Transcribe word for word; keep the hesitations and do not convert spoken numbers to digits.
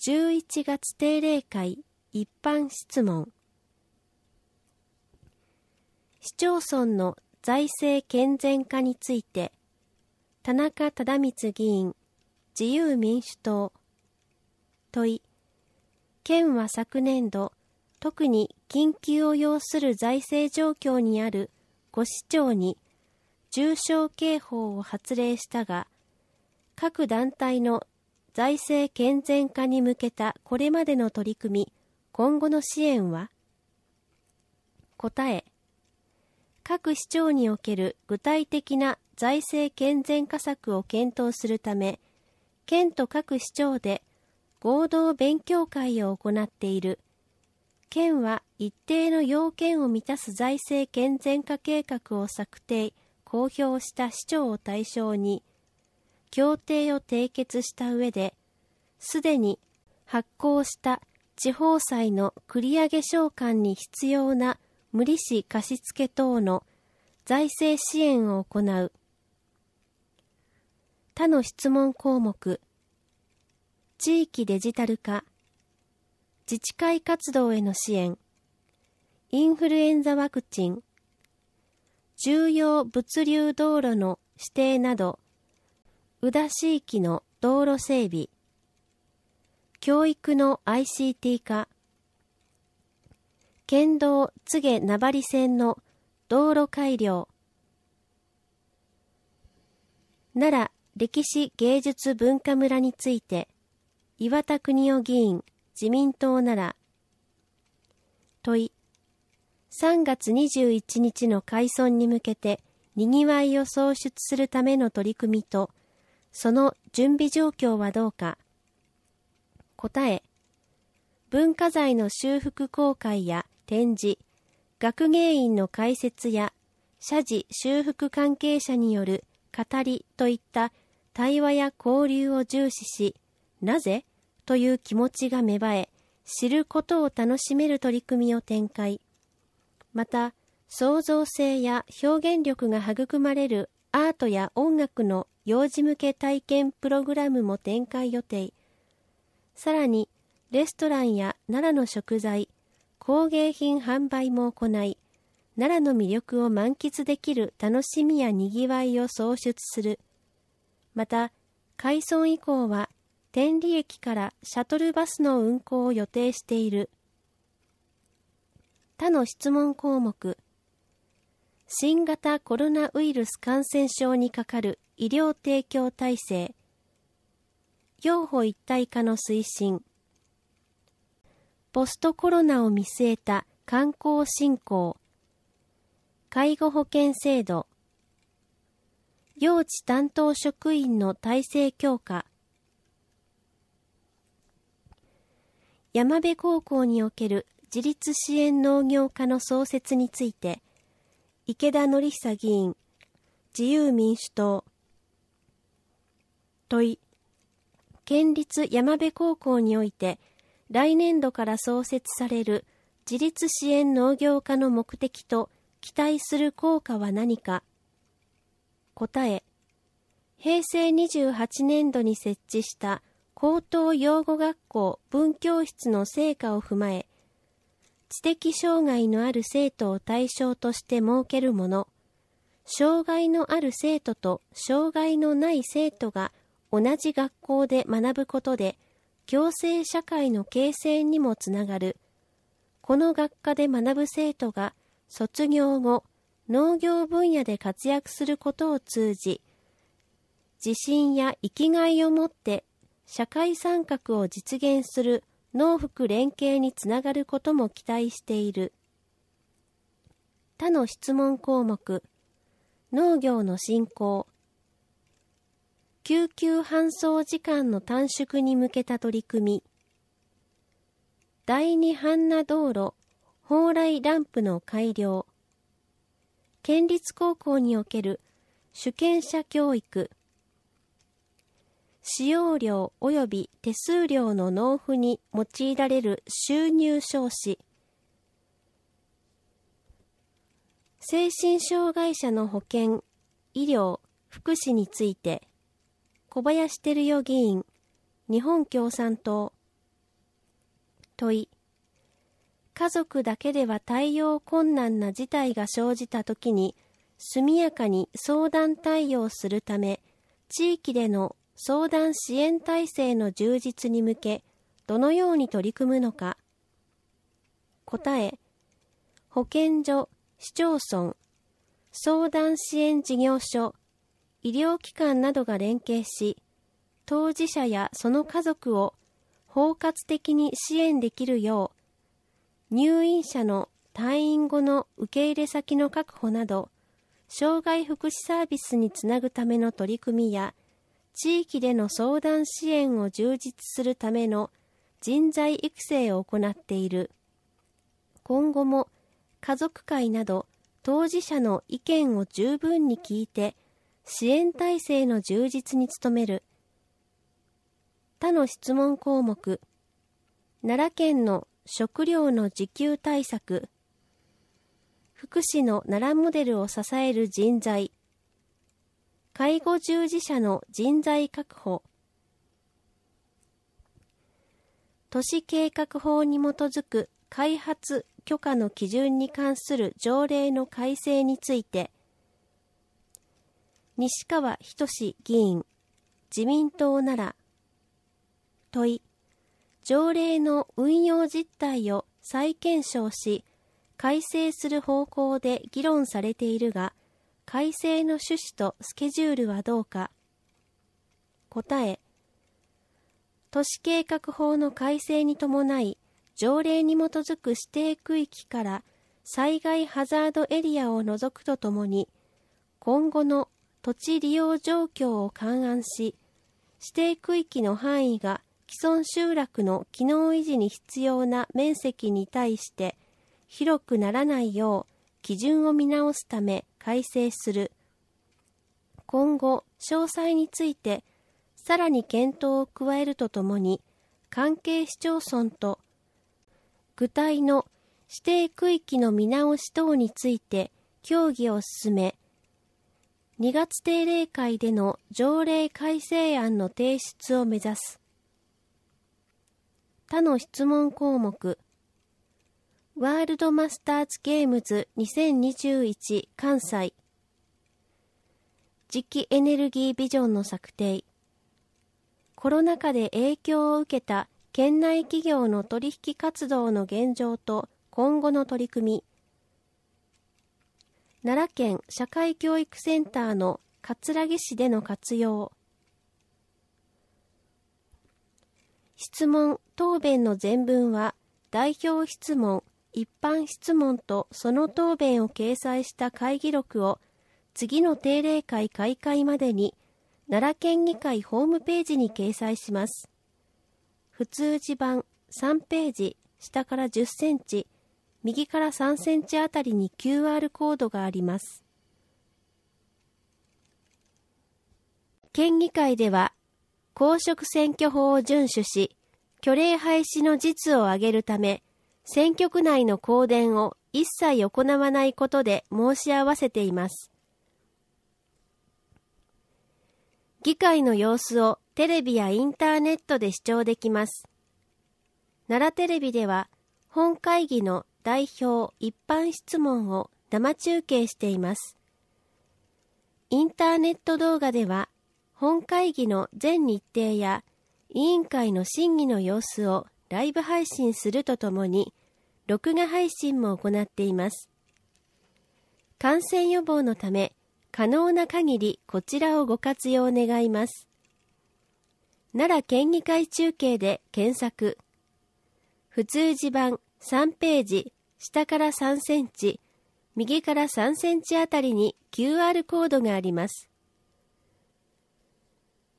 じゅういちがつ定例会一般質問。市町村の財政健全化について、田中忠光議員、自由民主党。問い。県は昨年度、特に緊急を要する財政状況にあるご市町に重症警報を発令したが、各団体の財政健全化に向けたこれまでの取り組み、今後の支援は？答え。各市町における具体的な財政健全化策を検討するため、県と各市町で合同勉強会を行っている。県は一定の要件を満たす財政健全化計画を策定、公表した市町を対象に、協定を締結した上で、すでに発行した地方債の繰り上げ償還に必要な無利子貸付等の財政支援を行う。他の質問項目、地域デジタル化、自治会活動への支援、インフルエンザワクチン、重要物流道路の指定など、宇田市域の道路整備、教育の アイシーティー 化、県道柘植名張線の道路改良、奈良歴史芸術文化村について、岩田邦夫議員、自民党奈良。問い。さんがつにじゅういちにちの開村に向けて、にぎわいを創出するための取り組みと、その準備状況はどうか。答え。文化財の修復公開や展示、学芸員の開設や、社寺修復関係者による語りといった対話や交流を重視し、なぜという気持ちが芽生え、知ることを楽しめる取り組みを展開。また、創造性や表現力が育まれるアートや音楽の幼児向け体験プログラムも展開予定。さらに、レストランや奈良の食材、工芸品販売も行い、奈良の魅力を満喫できる楽しみやにぎわいを創出する。また、開村以降は、天理駅からシャトルバスの運行を予定している。他の質問項目。新型コロナウイルス感染症にかかる医療提供体制。幼保一体化の推進。ポストコロナを見据えた観光振興。介護保険制度。幼稚担当職員の体制強化。山部高校における自立支援農業科の創設について、池田典久議員、自由民主党。問い。県立山部高校において、来年度から創設される自立支援農業科の目的と期待する効果は何か。答え。へいせいにじゅうはちねんどに設置した高等養護学校分教室の成果を踏まえ、知的障害のある生徒を対象として設けるもの、障害のある生徒と障害のない生徒が同じ学校で学ぶことで、共生社会の形成にもつながる。この学科で学ぶ生徒が卒業後、農業分野で活躍することを通じ、自信や生きがいを持って社会参画を実現する農福連携につながることも期待している。他の質問項目。農業の振興。救急搬送時間の短縮に向けた取り組み。第二阪奈道路、蓬莱ランプの改良。県立高校における主権者教育。使用料及び手数料の納付に用いられる収入証紙。精神障害者の保健、医療、福祉について、小林照代議員、日本共産党。 問い。家族だけでは対応困難な事態が生じたときに、速やかに相談対応するため、地域での相談支援体制の充実に向け、どのように取り組むのか。答え。保健所、市町村、相談支援事業所、医療機関などが連携し、当事者やその家族を包括的に支援できるよう、入院者の退院後の受け入れ先の確保など、障害福祉サービスにつなぐための取り組みや、地域での相談支援を充実するための人材育成を行っている。今後も家族会など当事者の意見を十分に聞いて、支援体制の充実に努める。他の質問項目。奈良県の食料の自給対策。福祉の奈良モデルを支える人材。介護従事者の人材確保。都市計画法に基づく開発許可の基準に関する条例の改正について、西川仁議員、自民党奈良。問い。条例の運用実態を再検証し、改正する方向で議論されているが、改正の趣旨とスケジュールはどうか。答え。都市計画法の改正に伴い、条例に基づく指定区域から災害ハザードエリアを除くとともに、今後の土地利用状況を勘案し、指定区域の範囲が既存集落の機能維持に必要な面積に対して広くならないよう基準を見直すため改正する。今後、詳細についてさらに検討を加えるとともに、関係市町村と具体の指定区域の見直し等について協議を進め、にがつ定例会での条例改正案の提出を目指す。他の質問項目。ワールドマスターズゲームズにせんにじゅういち関西。次期エネルギービジョンの策定。コロナ禍で影響を受けた県内企業の取引活動の現状と今後の取り組み。奈良県社会教育センターの葛城市での活用。質問・答弁の全文は、代表質問、一般質問とその答弁を掲載した会議録を、次の定例会開会までに、奈良県議会ホームページに掲載します。普通字版さんページ、下からじゅっセンチ、右からさんセンチあたりに キューアール コードがあります。県議会では、公職選挙法を遵守し、虚礼廃止の実を挙げるため、選挙区内の公電を一切行わないことで申し合わせています。議会の様子をテレビやインターネットで視聴できます。奈良テレビでは、本会議の代表一般質問を生中継しています。インターネット動画では、本会議の全日程や委員会の審議の様子をライブ配信するとともに、録画配信も行っています。感染予防のため、可能な限りこちらをご活用願います。奈良県議会中継で検索。普通字版さんページ、下からさんセンチ、右からさんセンチあたりに キューアール コードがあります。